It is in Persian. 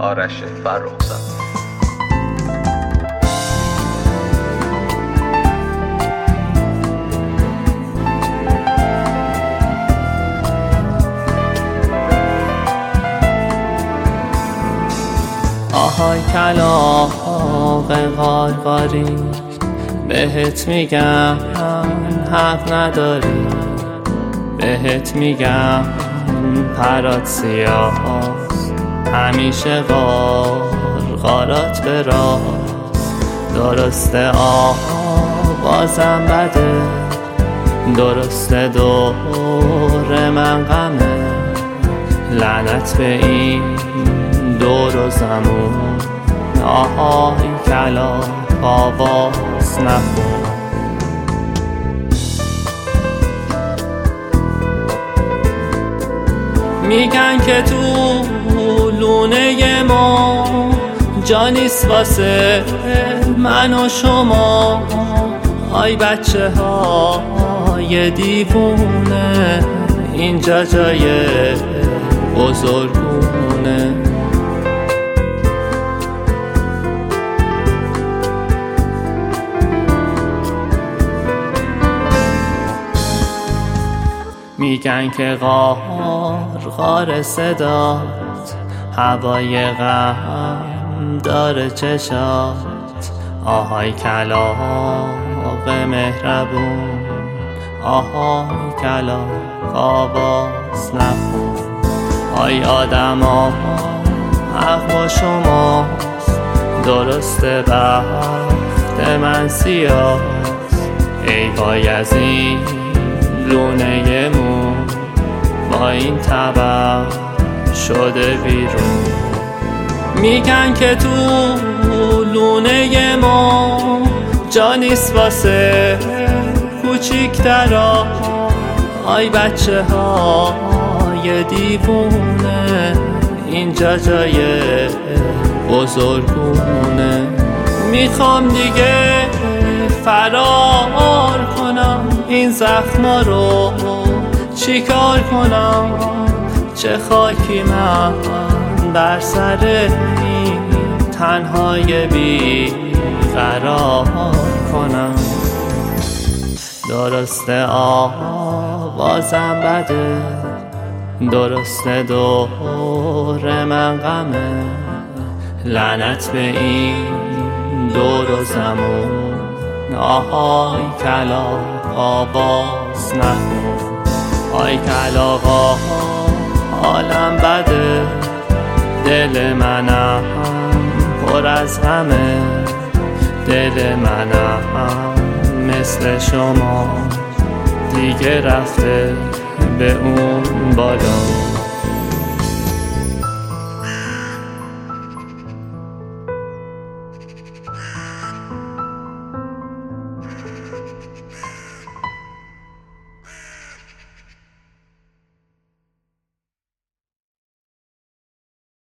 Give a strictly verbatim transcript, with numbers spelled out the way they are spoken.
آرش فرخزاد. آهای کلاغ قارقاری، بهت میگم حق نداری، بهت میگم پرات سیاست، همیشه قارقارات به راست. درسته آوازم بده، درسته دور من غمه، لعنت به این دور و زمون. آهای کلاغ آواز نخون. میگن که تو لونه ما جا نیست واسه من و شما. آی بچه های دیوونه، اینجا جای بزرگونه. میگن که قارقار صدات هوای غم داره چشات. آهای کلاغ مهربون، آهای کلاغ آواز نخون. آی آدما حق با شماست، درسته بخت من سیاست. ای وای از این لونه مون، با این طبع شده بیرون. میگن که تو لونه ما جا نیست واسه کوچیکترا. آی بچه های دیوونه، اینجا جای بزرگونه. میخوام دیگه فرار کنم، این زخما رو چیکار کنم؟ چه خاکی من بر سر این تنهای بی قرار کنم. درسته آوازم بده، درسته دور من غمه، لعنت به این دور و زمون. آهای کلاغ آواز نخون. آی کلاغا حالم بده، دل منم پر از غمه، دل منم مثل شما دیگه رفته به اون بالا.